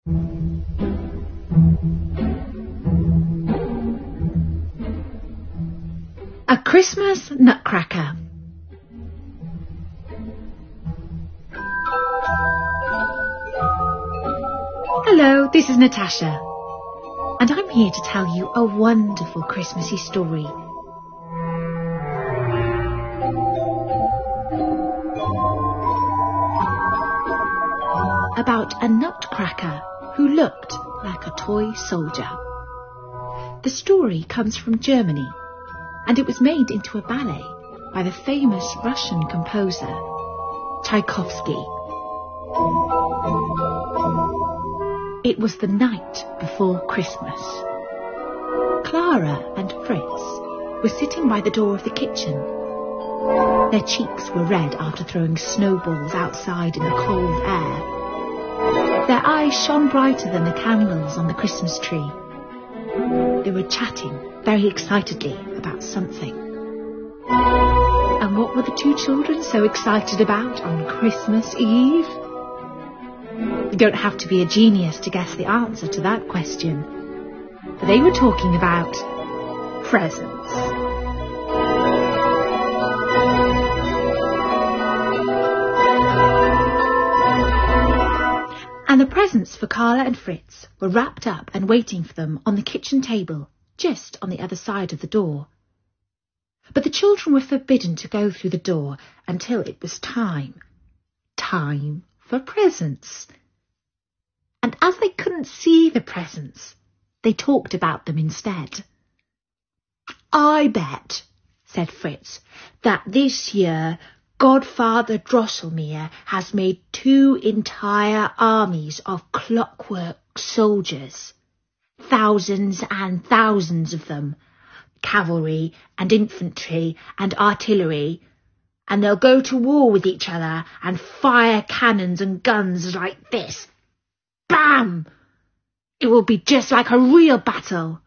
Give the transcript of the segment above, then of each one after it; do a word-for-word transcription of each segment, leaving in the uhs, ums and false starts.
A Christmas Nutcracker. Hello, this is Natasha, and I'm here to tell you a wonderful Christmassy story. About a nutcracker who looked like a toy soldier. The story comes from Germany, and it was made into a ballet by the famous Russian composer Tchaikovsky. It was the night before Christmas. Clara and Fritz were sitting by the door of the kitchen. Their cheeks were red after throwing snowballs outside in the cold air. Their eyes shone brighter than the candles on the Christmas tree. They were chatting very excitedly about something. And what were the two children so excited about on Christmas Eve? You don't have to be a genius to guess the answer to that question. But they were talking about presents. And the presents for Carla and Fritz were wrapped up and waiting for them on the kitchen table, just on the other side of the door. But the children were forbidden to go through the door until it was time. Time for presents. And as they couldn't see the presents, they talked about them instead. I bet, said Fritz, that this year Godfather Drosselmeyer has made two entire armies of clockwork soldiers. Thousands and thousands of them. Cavalry and infantry and artillery. And they'll go to war with each other and fire cannons and guns like this. Bam! It will be just like a real battle.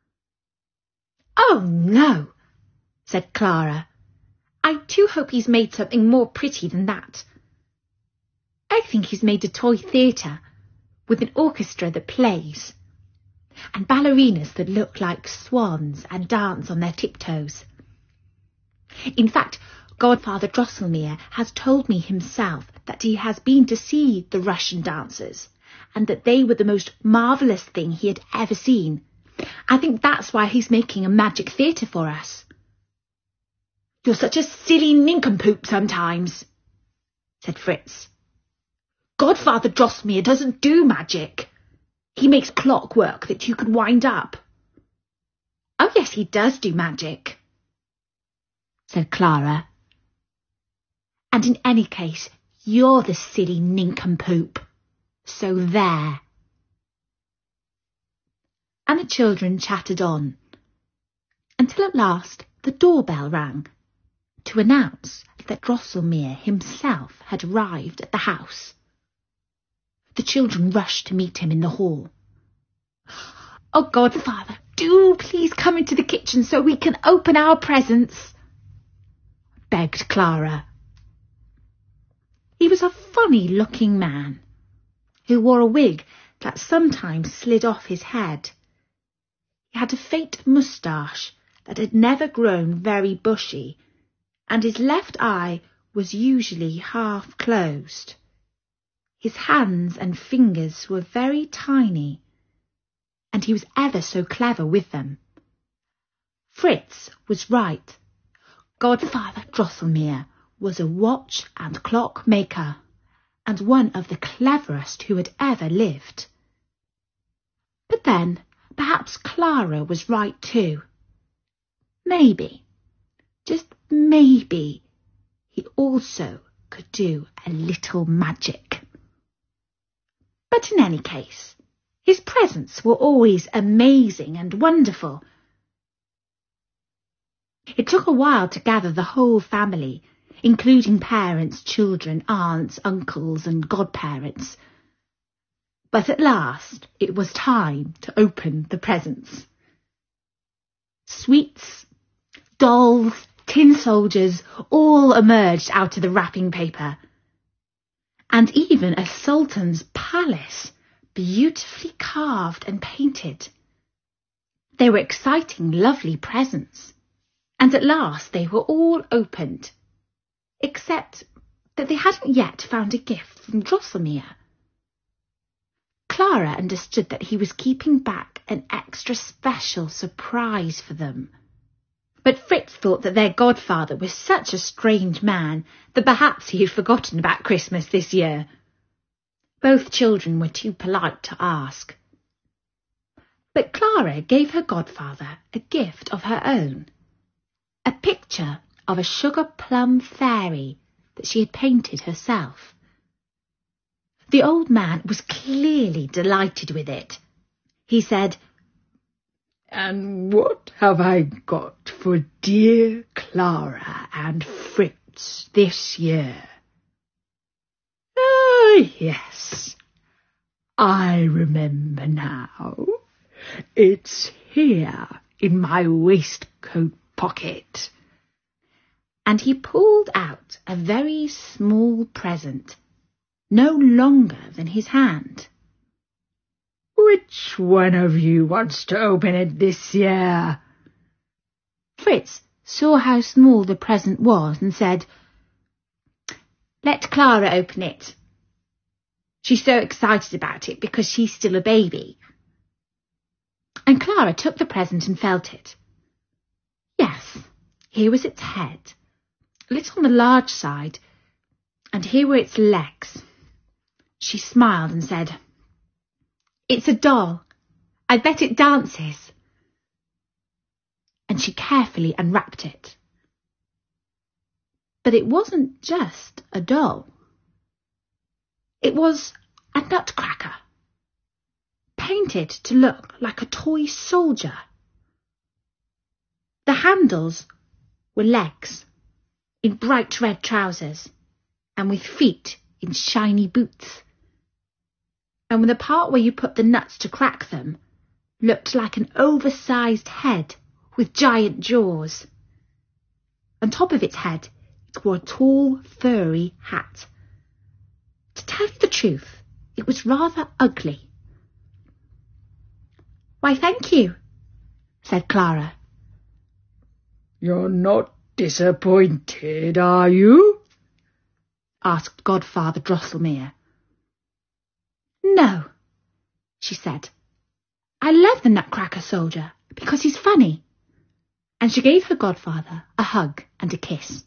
Oh, no, said Clara. I do hope he's made something more pretty than that. I think he's made a toy theatre with an orchestra that plays and ballerinas that look like swans and dance on their tiptoes. In fact, Godfather Drosselmeyer has told me himself that he has been to see the Russian dancers and that they were the most marvellous thing he had ever seen. I think that's why he's making a magic theatre for us. You're such a silly nincompoop sometimes, said Fritz. Godfather Drosselmeyer doesn't do magic. He makes clockwork that you can wind up. Oh, yes, he does do magic, said Clara. And in any case, you're the silly nincompoop. So there. And the children chattered on, until at last the doorbell rang, to announce that Drosselmeyer himself had arrived at the house. The children rushed to meet him in the hall. Oh, Godfather, do please come into the kitchen so we can open our presents, begged Clara. He was a funny-looking man who wore a wig that sometimes slid off his head. He had a faint moustache that had never grown very bushy, and his left eye was usually half closed. His hands and fingers were very tiny, and he was ever so clever with them. Fritz was right. Godfather Drosselmeyer was a watch and clock maker, and one of the cleverest who had ever lived. But then, perhaps Clara was right too. Maybe, just maybe, he also could do a little magic. But in any case, his presents were always amazing and wonderful. It took a while to gather the whole family, including parents, children, aunts, uncles and godparents. But at last it was time to open the presents. Sweets, dolls, tin soldiers all emerged out of the wrapping paper. And even a sultan's palace, beautifully carved and painted. They were exciting, lovely presents, and at last they were all opened, except that they hadn't yet found a gift from Drosselmeier. Clara understood that he was keeping back an extra special surprise for them. But Fritz thought that their godfather was such a strange man that perhaps he had forgotten about Christmas this year. Both children were too polite to ask. But Clara gave her godfather a gift of her own, a picture of a sugar plum fairy that she had painted herself. The old man was clearly delighted with it. He said, "And what have I got for dear Clara and Fritz this year? Ah, yes, I remember now. It's here in my waistcoat pocket." And he pulled out a very small present, no longer than his hand. "Which one of you wants to open it this year?" Fritz saw how small the present was and said, "Let Clara open it. She's so excited about it because she's still a baby." And Clara took the present and felt it. Yes, here was its head, a little on the large side, and here were its legs. She smiled and said, "It's a doll. I bet it dances." And she carefully unwrapped it. But it wasn't just a doll. It was a nutcracker, painted to look like a toy soldier. The handles were legs in bright red trousers and with feet in shiny boots. And the part where you put the nuts to crack them looked like an oversized head with giant jaws. On top of its head, it wore a tall, furry hat. To tell you the truth, it was rather ugly. "Why, thank you," said Clara. "You're not disappointed, are you?" asked Godfather Drosselmeier. "No," she said. "I love the Nutcracker Soldier because he's funny." And she gave her godfather a hug and a kiss.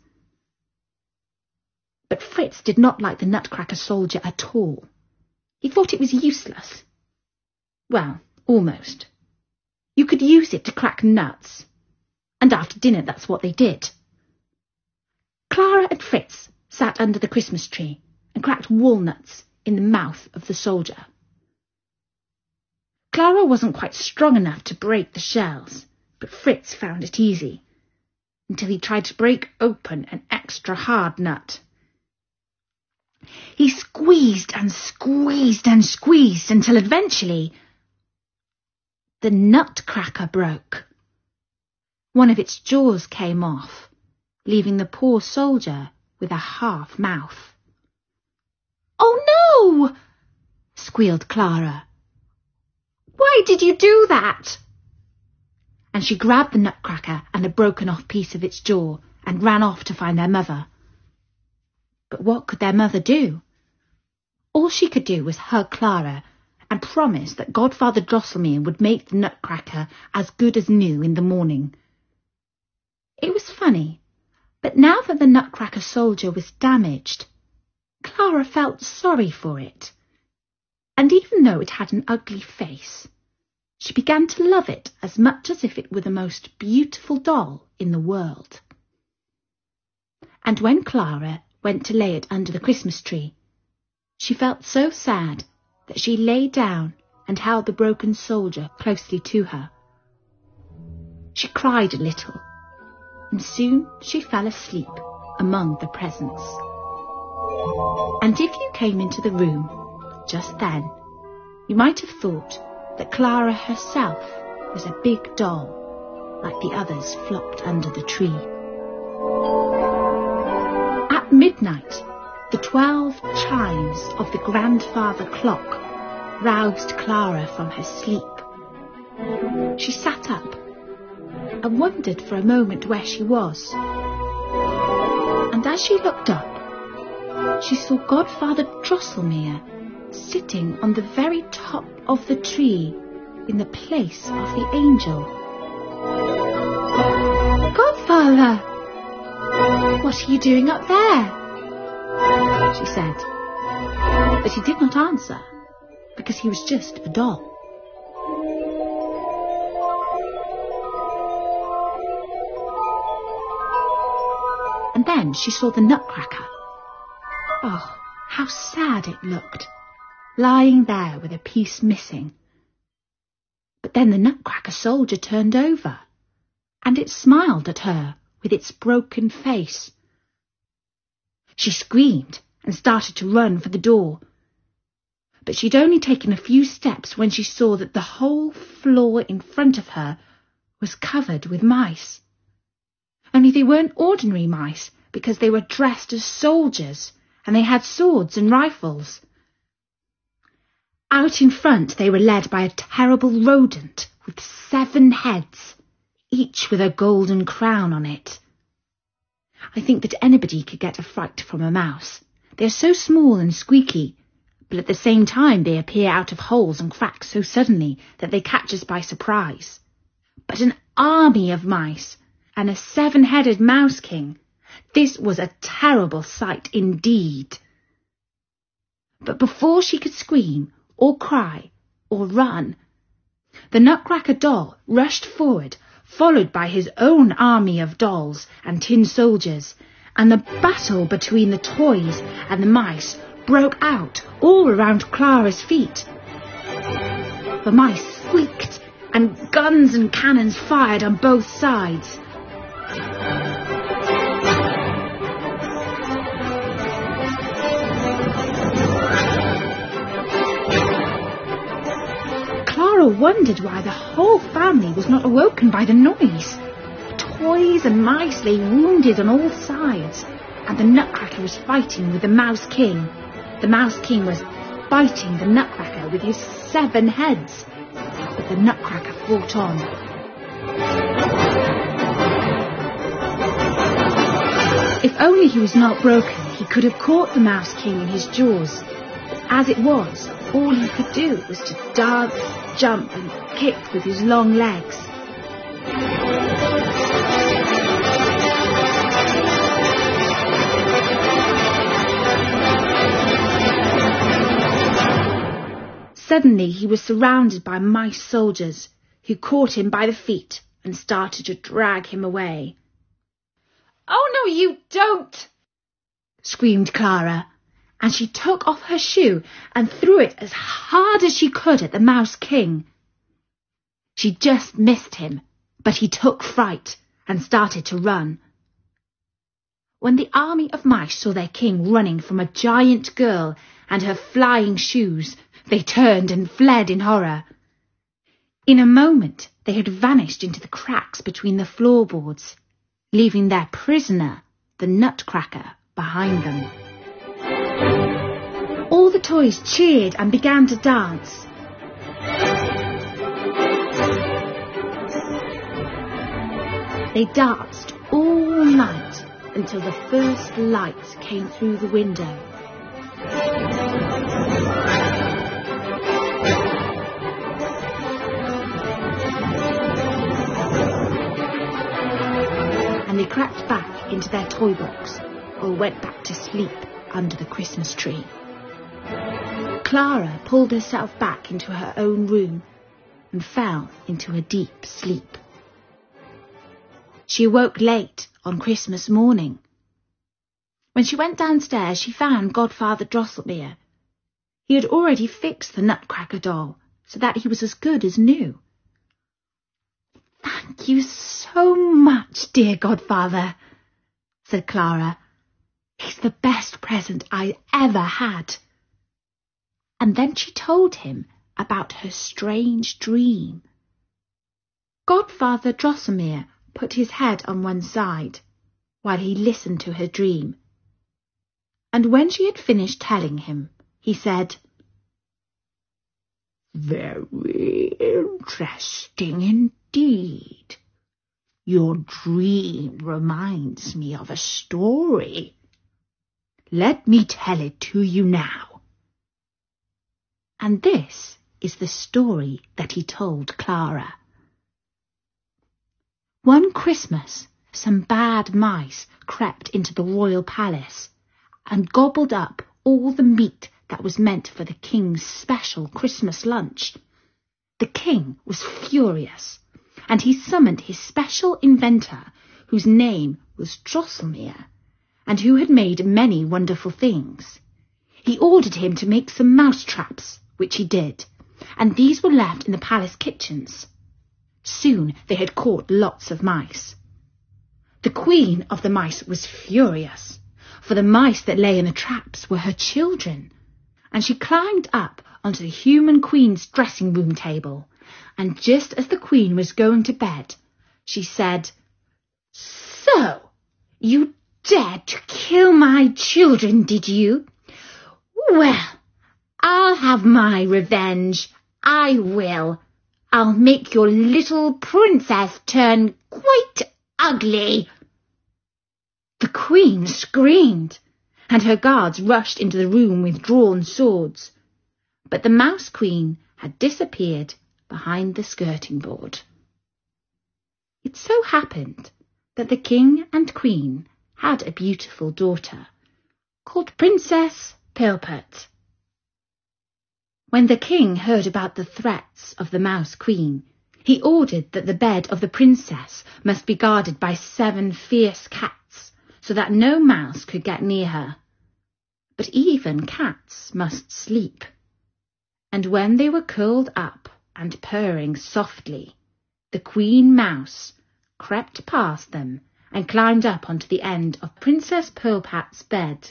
But Fritz did not like the Nutcracker Soldier at all. He thought it was useless. Well, almost. You could use it to crack nuts. And after dinner, that's what they did. Clara and Fritz sat under the Christmas tree and cracked walnuts in the mouth of the soldier. Clara wasn't quite strong enough to break the shells, but Fritz found it easy, until he tried to break open an extra hard nut. He squeezed and squeezed and squeezed until eventually the nutcracker broke. One of its jaws came off, leaving the poor soldier with a half mouth. "Oh no!" squealed Clara. "Why did you do that?" And she grabbed the nutcracker and a broken off piece of its jaw and ran off to find their mother. But what could their mother do? All she could do was hug Clara and promise that Godfather Drosselmeier would make the nutcracker as good as new in the morning. It was funny, but now that the Nutcracker Soldier was damaged, Clara felt sorry for it. And even though it had an ugly face, she began to love it as much as if it were the most beautiful doll in the world. And when Clara went to lay it under the Christmas tree, she felt so sad that she lay down and held the broken soldier closely to her. She cried a little, and soon she fell asleep among the presents. And if you came into the room just then, you might have thought that Clara herself was a big doll, like the others flocked under the tree. At midnight, the twelve chimes of the grandfather clock roused Clara from her sleep. She sat up and wondered for a moment where she was. And as she looked up, she saw Godfather Drosselmeer sitting on the very top of the tree in the place of the angel. Godfather! What are you doing up there? She said. But he did not answer, because he was just a doll. And then she saw the Nutcracker. Oh, how sad it looked, lying there with a piece missing. But then the Nutcracker soldier turned over, and it smiled at her with its broken face. She screamed and started to run for the door. But she'd only taken a few steps when she saw that the whole floor in front of her was covered with mice. Only they weren't ordinary mice, because they were dressed as soldiers, and they had swords and rifles. Out in front they were led by a terrible rodent with seven heads, each with a golden crown on it. I think that anybody could get a fright from a mouse. They are so small and squeaky, but at the same time they appear out of holes and cracks so suddenly that they catch us by surprise. But an army of mice, and a seven-headed mouse king, this was a terrible sight indeed. But before she could scream, or cry, or run, the Nutcracker doll rushed forward, followed by his own army of dolls and tin soldiers, and the battle between the toys and the mice broke out all around Clara's feet. The mice squeaked, and guns and cannons fired on both sides. Clara wondered why the whole family was not awoken by the noise. Toys and mice lay wounded on all sides, and the Nutcracker was fighting with the Mouse King. The Mouse King was biting the Nutcracker with his seven heads, but the Nutcracker fought on. If only he was not broken, he could have caught the Mouse King in his jaws. As it was, all he could do was to dance, jump and kick with his long legs. Suddenly he was surrounded by mice soldiers, who caught him by the feet and started to drag him away. "Oh, no, you don't!" screamed Clara, and she took off her shoe and threw it as hard as she could at the Mouse King. She just missed him, but he took fright and started to run. When the army of mice saw their king running from a giant girl and her flying shoes, they turned and fled in horror. In a moment they had vanished into the cracks between the floorboards, leaving their prisoner, the Nutcracker, behind them. All the toys cheered and began to dance. They danced all night until the first lights came through the window. And they crept back into their toy box or went back to sleep under the Christmas tree. Clara pulled herself back into her own room and fell into a deep sleep. She awoke late on Christmas morning. When she went downstairs, she found Godfather Drosselmeer. He had already fixed the Nutcracker doll so that he was as good as new. "Thank you so much, dear Godfather," said Clara. "He's the best present I ever had." And then she told him about her strange dream. Godfather Drosselmeer put his head on one side while he listened to her dream. And when she had finished telling him, he said, Very interesting indeed. Your dream reminds me of a story. Let me tell it to you now." And this is the story that he told Clara. One Christmas, some bad mice crept into the royal palace and gobbled up all the meat that was meant for the king's special Christmas lunch. The king was furious, and he summoned his special inventor, whose name was Drosselmeer, and who had made many wonderful things. He ordered him to make some mouse traps, which he did, and these were left in the palace kitchens. Soon they had caught lots of mice. The queen of the mice was furious, for the mice that lay in the traps were her children, and she climbed up onto the human queen's dressing room table, and just as the queen was going to bed, she said, "So, you dared to kill my children, did you? Well, I'll have my revenge. I will. I'll make your little princess turn quite ugly." The queen screamed, and her guards rushed into the room with drawn swords. But the Mouse Queen had disappeared behind the skirting board. It so happened that the king and queen had a beautiful daughter called Princess Pirlipat. When the king heard about the threats of the Mouse Queen, he ordered that the bed of the princess must be guarded by seven fierce cats, so that no mouse could get near her. But even cats must sleep. And when they were curled up and purring softly, the Queen Mouse crept past them and climbed up onto the end of Princess Pirlipat's bed.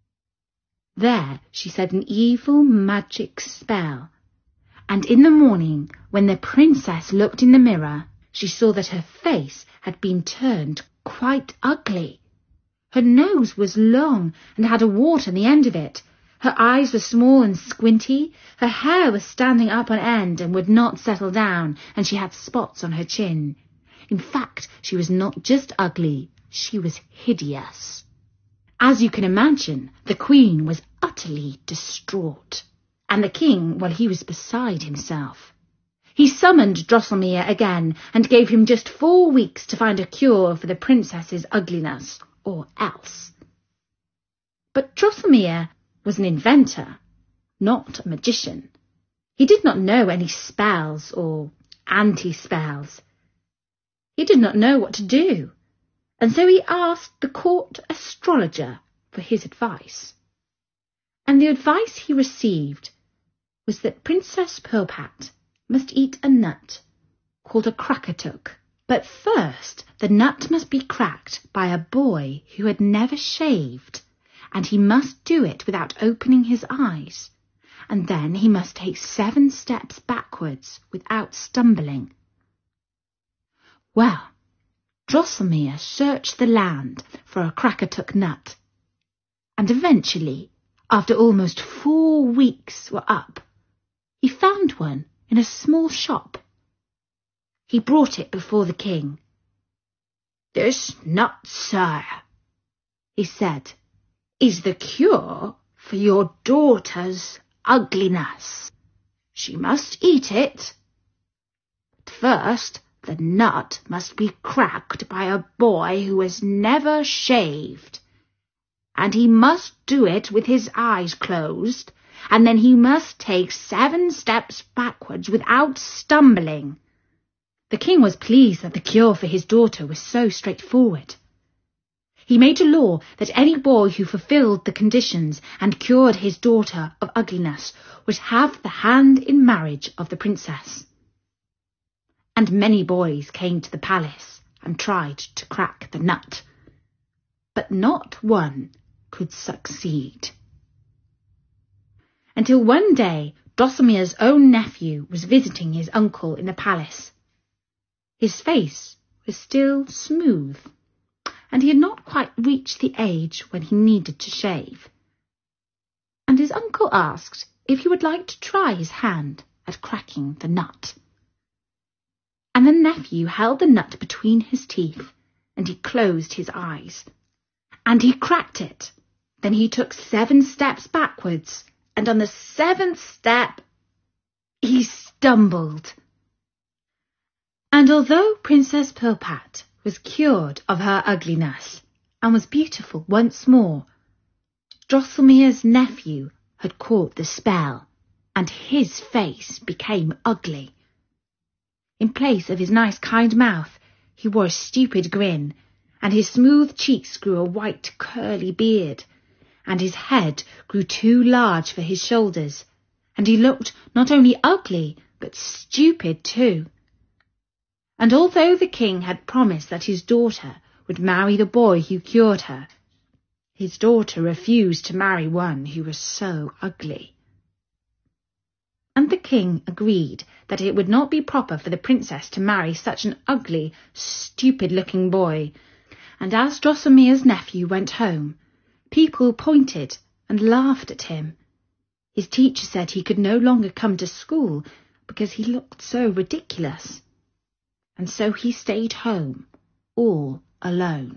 There she said an evil magic spell, and in the morning, when the princess looked in the mirror, she saw that her face had been turned quite ugly. Her nose was long and had a wart on the end of it. Her eyes were small and squinty. Her hair was standing up on end and would not settle down, and she had spots on her chin. In fact, she was not just ugly, she was hideous. As you can imagine, the queen was utterly distraught, and the king, well, he was beside himself. He summoned Drosselmeer again and gave him just four weeks to find a cure for the princess's ugliness, or else. But Drosselmeer was an inventor, not a magician. He did not know any spells or anti-spells. He did not know what to do, and so he asked the court astrologer for his advice. And the advice he received was that Princess Pirlipat must eat a nut called a Krakatuk. But first the nut must be cracked by a boy who had never shaved, and he must do it without opening his eyes, and then he must take seven steps backwards without stumbling. Well, Drosselmeer searched the land for a Krakatuk nut, and eventually, after almost four weeks were up, he found one in a small shop. He brought it before the king. "This nut, sir," he said, "is the cure for your daughter's ugliness. She must eat it. But first, the nut must be cracked by a boy who has never shaved, and he must do it with his eyes closed, and then he must take seven steps backwards without stumbling." The king was pleased that the cure for his daughter was so straightforward. He made a law that any boy who fulfilled the conditions and cured his daughter of ugliness would have the hand in marriage of the princess. And many boys came to the palace and tried to crack the nut, but not one could succeed. Until one day Drosselmeer's own nephew was visiting his uncle in the palace. His face was still smooth, and he had not quite reached the age when he needed to shave. And his uncle asked if he would like to try his hand at cracking the nut. And the nephew held the nut between his teeth, and he closed his eyes. And he cracked it. Then he took seven steps backwards, and on the seventh step he stumbled. And although Princess Pilpat was cured of her ugliness and was beautiful once more, Drosselmeier's nephew had caught the spell, and his face became ugly. In place of his nice kind mouth, he wore a stupid grin, and his smooth cheeks grew a white curly beard, and his head grew too large for his shoulders, and he looked not only ugly, but stupid too. And although the king had promised that his daughter would marry the boy who cured her, his daughter refused to marry one who was so ugly. And the king agreed that it would not be proper for the princess to marry such an ugly, stupid-looking boy, and as Drosselmeier's nephew went home, people pointed and laughed at him. His teacher said he could no longer come to school because he looked so ridiculous. And so he stayed home, all alone.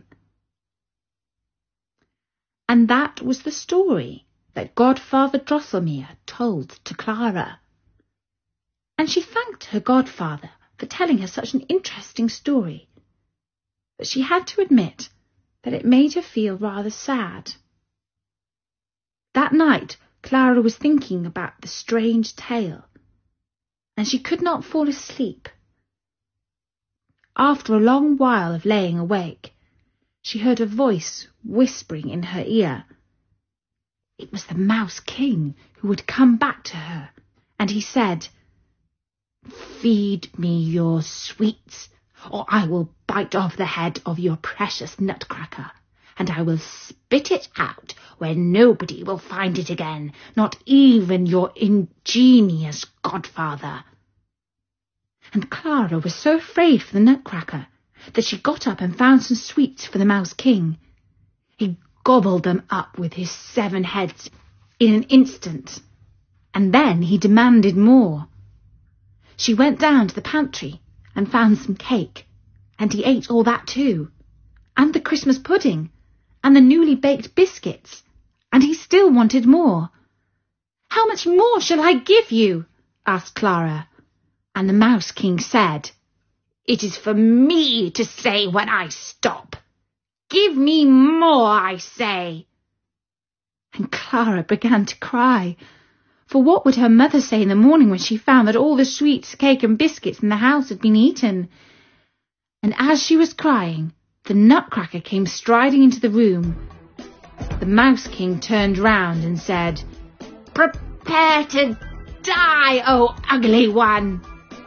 And that was the story that Godfather Drosselmeier told to Clara. And she thanked her godfather for telling her such an interesting story, but she had to admit that it made her feel rather sad. That night, Clara was thinking about the strange tale, and she could not fall asleep. After a long while of laying awake, she heard a voice whispering in her ear. It was the Mouse King who had come back to her, and he said, "Feed me your sweets, or I will bite off the head of your precious nutcracker, and I will spit it out where nobody will find it again, not even your ingenious godfather." And Clara was so afraid for the nutcracker that she got up and found some sweets for the Mouse King. He gobbled them up with his seven heads in an instant, and then he demanded more. She went down to the pantry and found some cake, and he ate all that too, and the Christmas pudding, and the newly baked biscuits, and he still wanted more. "How much more shall I give you?" asked Clara. And the Mouse King said, "It is for me to say when I stop. Give me more, I say." And Clara began to cry, for what would her mother say in the morning when she found that all the sweets, cake and biscuits in the house had been eaten? And as she was crying, the nutcracker came striding into the room. The Mouse King turned round and said, "Prepare to die, O ugly one!"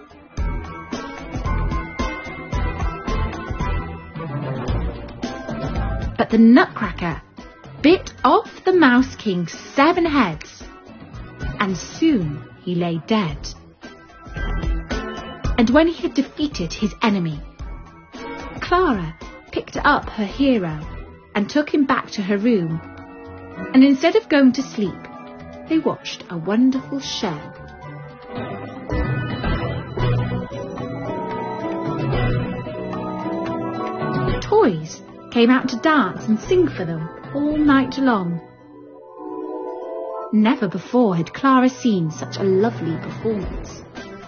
But the nutcracker bit off the Mouse King's seven heads, and soon he lay dead. And when he had defeated his enemy, Clara picked up her hero and took him back to her room, and instead of going to sleep, they watched a wonderful show. Toys came out to dance and sing for them all night long. Never before had Clara seen such a lovely performance.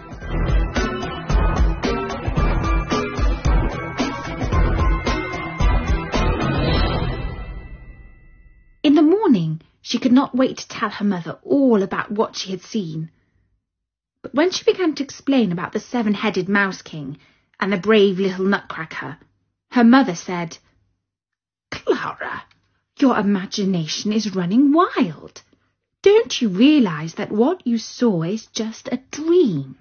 In the morning, she could not wait to tell her mother all about what she had seen. But when she began to explain about the seven-headed Mouse King and the brave little nutcracker, her mother said, "Clara, your imagination is running wild. Don't you realise that what you saw is just a dream?"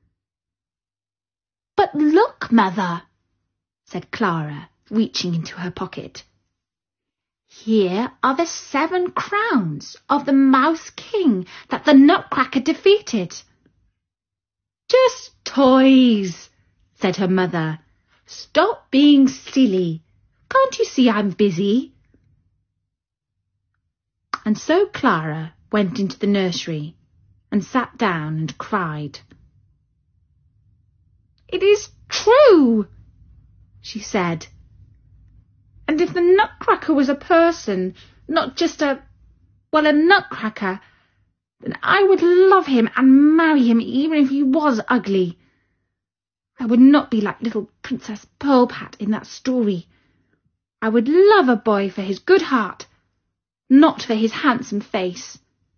"But look, Mother," said Clara, reaching into her pocket. "Here are the seven crowns of the Mouse King that the nutcracker defeated." "Just toys," said her mother. "Stop being silly. Can't you see I'm busy?" And so Clara went into the nursery and sat down and cried. "It is true," she said. "And if the Nutcracker was a person, not just a, well, a nutcracker, then I would love him and marry him even if he was ugly. I would not be like little Princess Pearlpat in that story. I would love a boy for his good heart, not for his handsome face."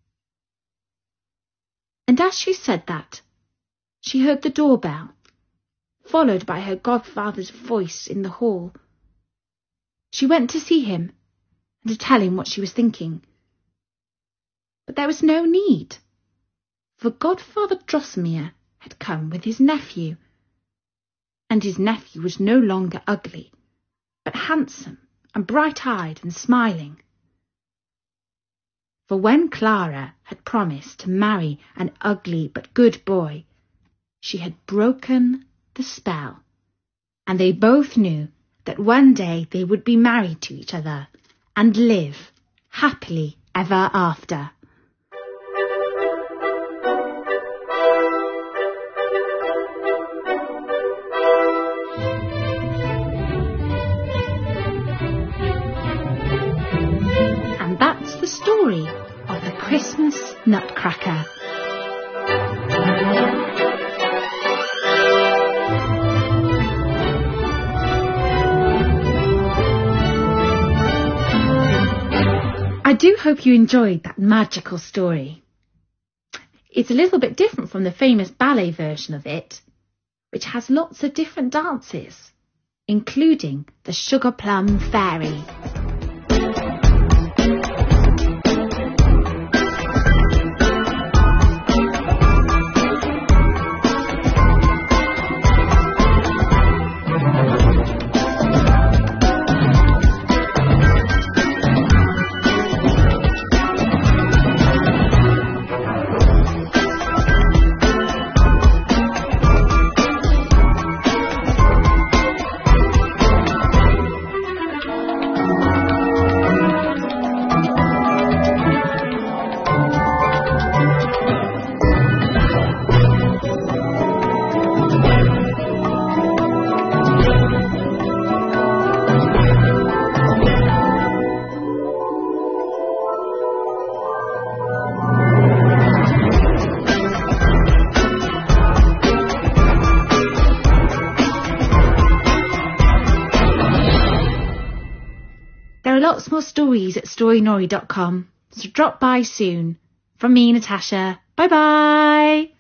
And as she said that, she heard the doorbell, followed by her godfather's voice in the hall. She went to see him and to tell him what she was thinking. But there was no need, for Godfather Drosselmeier had come with his nephew, and his nephew was no longer ugly, but handsome and bright-eyed and smiling. For when Clara had promised to marry an ugly but good boy, she had broken the spell, and they both knew that one day they would be married to each other and live happily ever after. And that's the story of the Christmas Nutcracker. I do hope you enjoyed that magical story. It's a little bit different from the famous ballet version of it, which has lots of different dances, including the Sugar Plum Fairy. There are lots more stories at Storynori dot com, so drop by soon. From me, Natasha. Bye bye!